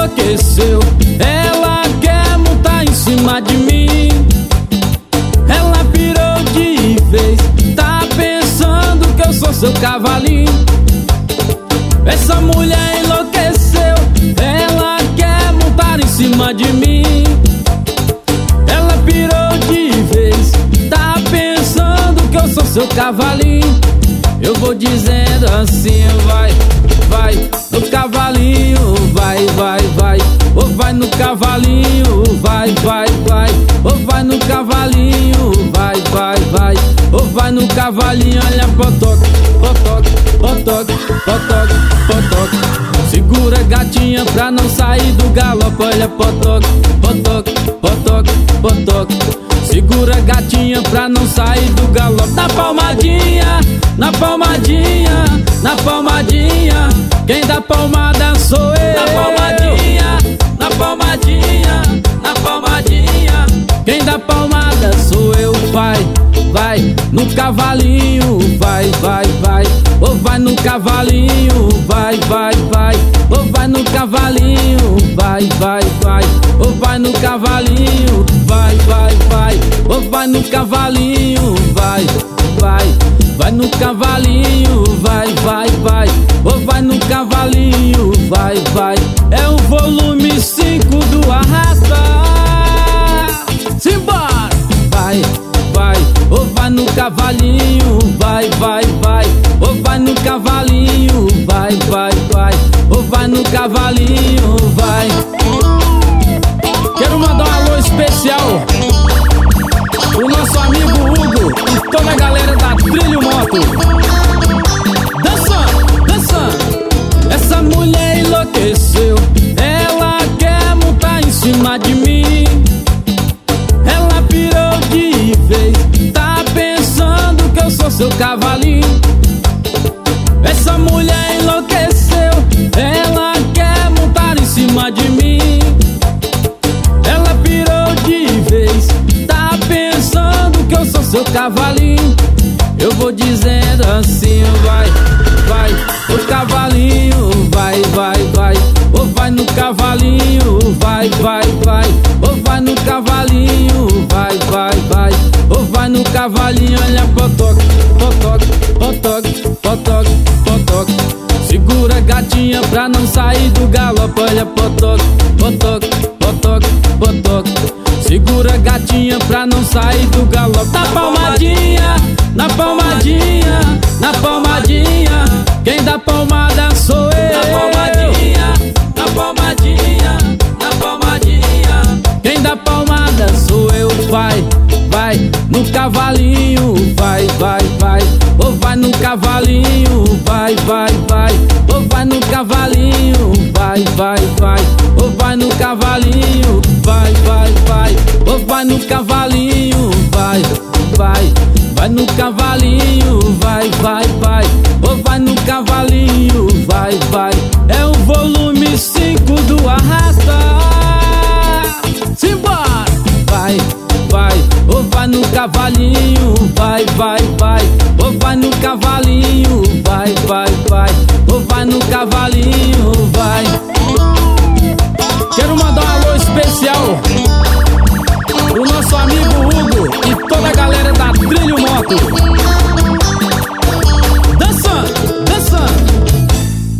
enlouqueceu, ela quer montar em cima de mim. Ela pirou de vez, tá pensando que eu sou seu cavalinho. Essa mulher enlouqueceu, ela quer montar em cima de mim. Ela pirou de vez, tá pensando que eu sou seu cavalinho. Eu vou dizendo assim, vai, vai, no cavalinho, vai, vai, vai. Ou vai no cavalinho, vai, vai, vai. Ou vai no cavalinho, vai, vai, vai. Ou vai no cavalinho, olha, potoque, potoque, potoque, potoque, potoque. Segura gatinha pra não sair do galope, olha, potoque, potoque, potoque, potoque. Segura gatinha pra não sair do galope. Na palmadinha, na palmadinha, na palmadinha. Quem dá palmada sou eu. Na palmadinha, na palmadinha, na palmadinha. Quem dá palmada sou eu. Vai, vai, no cavalinho, vai, vai, vai. Ou vai no cavalinho, vai, vai, vai. Ou vai no cavalinho, vai, vai, vai. Ou vai no cavalinho, vai, vai, vai. Ou vai no cavalinho, vai, vai. Vai no cavalinho, vai, vai, vai. Ou vai no cavalinho, vai, vai. É o volume 5 do Arrasta. Simbora! Vai, vai. Ou vai no cavalinho, vai, vai, vai. Ou vai no cavalinho, vai, vai, vai. Ou vai no cavalinho, vai. Quero mandar um alô especial o nosso amigo Hugo e toda a galera da Trilho Moto. Dançando, dançando. Essa mulher enlouqueceu, ela quer montar em cima de mim. Ela pirou de vez, tá pensando que eu sou seu cavalinho. Essa mulher enlouqueceu, ela quer montar em cima de mim. Ela pirou de vez, tá pensando que eu sou seu cavalinho. Eu vou dizendo assim, vai, vai, o cavalinho, vai, vai, vai. Ou vai no cavalinho, vai, vai, vai. Ou vai no cavalinho, vai, vai, vai. Ou vai no cavalinho, olha, potoque, potoque, potoque, potoque, potoque. Segura gatinha pra não sair do galope, olha, potoque, potoque, potoque, potoque. Segura gatinha pra não sair do galope. Na palmadinha, na palmadinha, na palmadinha. Quem dá palmada sou eu. Na palmadinha, na palmadinha, na palmadinha. Quem dá palmada sou eu. Vai, vai, no cavalinho, vai, vai, vai. Ou vai no cavalinho, vai, vai, vai. Ou vai no cavalinho, vai, vai, vai. Ou vai no cavalinho, vai, vai, vai. Ou vai no cavalinho, vai, vai. Vai no cavalinho, vai, vai, vai. Ou vai no cavalinho, vai, vai. É o volume 5 do Arrasta. Simbora! Vai, vai. Ou vai no cavalinho, vai, vai, vai. Ou vai no cavalinho, vai, vai, vai. Ou vai no cavalinho, vai. Quero mandar um alô especial o nosso amigo Hugo e toda a galera da Trilho Moto.